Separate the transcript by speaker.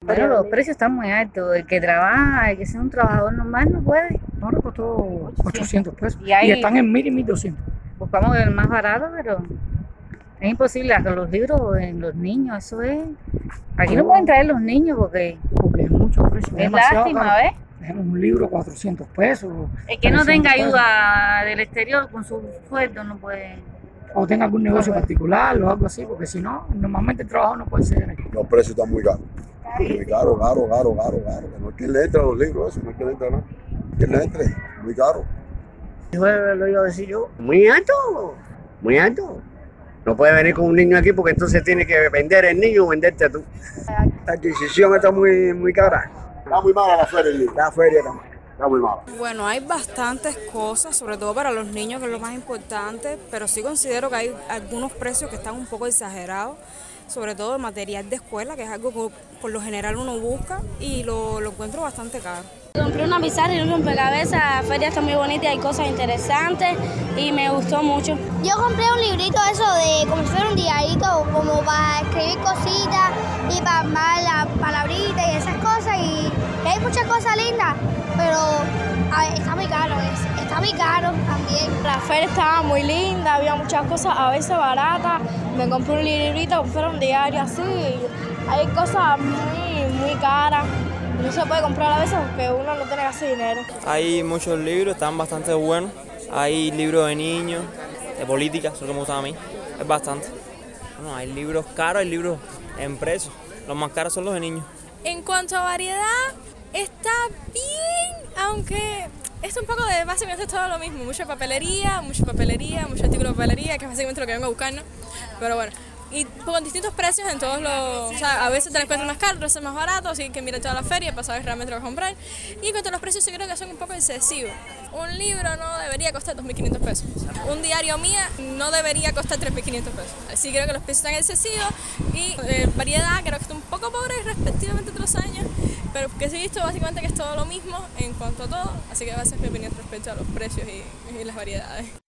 Speaker 1: Bueno, los precios están muy altos. El que trabaja, el que sea un trabajador normal no puede.
Speaker 2: Ahora costó 800 pesos.
Speaker 1: Y hay-
Speaker 2: están en 1000 y 1200.
Speaker 1: Buscamos el más barato, pero es imposible. Con los libros en los niños, eso es. Aquí no pueden traer los niños porque
Speaker 2: Porque es mucho precio.
Speaker 1: es
Speaker 2: demasiado
Speaker 1: lástima,
Speaker 2: caro.
Speaker 1: ¿ves?
Speaker 2: Tenemos un libro 400 pesos.
Speaker 1: El que no
Speaker 2: 300
Speaker 1: tenga
Speaker 2: pesos.
Speaker 1: ayuda del exterior con su sueldo no puede.
Speaker 2: O tenga algún negocio
Speaker 1: puede.
Speaker 2: particular o algo así, porque si no, normalmente el trabajo no puede ser aquí.
Speaker 3: Los precios están muy caros. Muy caro. Que no hay quien le entre a los libros, eso, no hay quien le entre a nada. Quien le entre, muy caro.
Speaker 2: Eso lo iba a decir yo.
Speaker 4: Muy alto, muy alto. No puede venir con un niño aquí porque entonces tiene que vender el niño o venderte tú. La adquisición está muy cara.
Speaker 3: Está muy mala la feria, el libro.
Speaker 4: La feria también.
Speaker 3: Está muy mala.
Speaker 5: Bueno, hay bastantes cosas, sobre todo para los niños, que es lo más importante, pero sí considero que hay algunos precios que están un poco exagerados, sobre todo el material de escuela, que es algo que por lo general uno busca y lo encuentro bastante caro.
Speaker 6: Compré una pizarra y un rompecabezas, la feria está muy bonita y hay cosas interesantes y me gustó mucho.
Speaker 7: Yo compré un librito eso de como si fuera un diarito, como para escribir cositas y para armar las palabritas y esas cosas y hay muchas cosas lindas, pero a ver, está muy caro, está muy caro también.
Speaker 6: La feria estaba muy linda, había muchas cosas a veces baratas. Me compré un librito como si fuera un diario así. Hay cosas muy caras. No se puede comprar a veces porque uno no tiene casi dinero.
Speaker 8: Hay muchos libros, están bastante buenos. Hay libros de niños, de política, eso es lo que me gusta a mí. Es bastante. Bueno, hay libros caros, hay libros en precio. Los más caros son los de niños.
Speaker 5: En cuanto a variedad, está bien, aunque es un poco de básicamente todo lo mismo. Mucha papelería, mucho artículo de papelería, que es básicamente lo que vengo a buscar, ¿no? Pero bueno, y con distintos precios en todos los... O sea, a veces te lo encuentras más caro, otras veces más barato, así que mira toda la feria para saber realmente lo que vas a comprar. Y en cuanto a los precios, yo creo que son un poco excesivos. Un libro no debería costar 2.500 pesos. Un diario mía no debería costar 3.500 pesos. Así creo que los precios están excesivos y variedad creo que está un poco pobre respectivamente otros años, pero que sí he visto básicamente que es todo lo mismo en cuanto a todo, así que esa es mi opinión respecto a los precios y las variedades.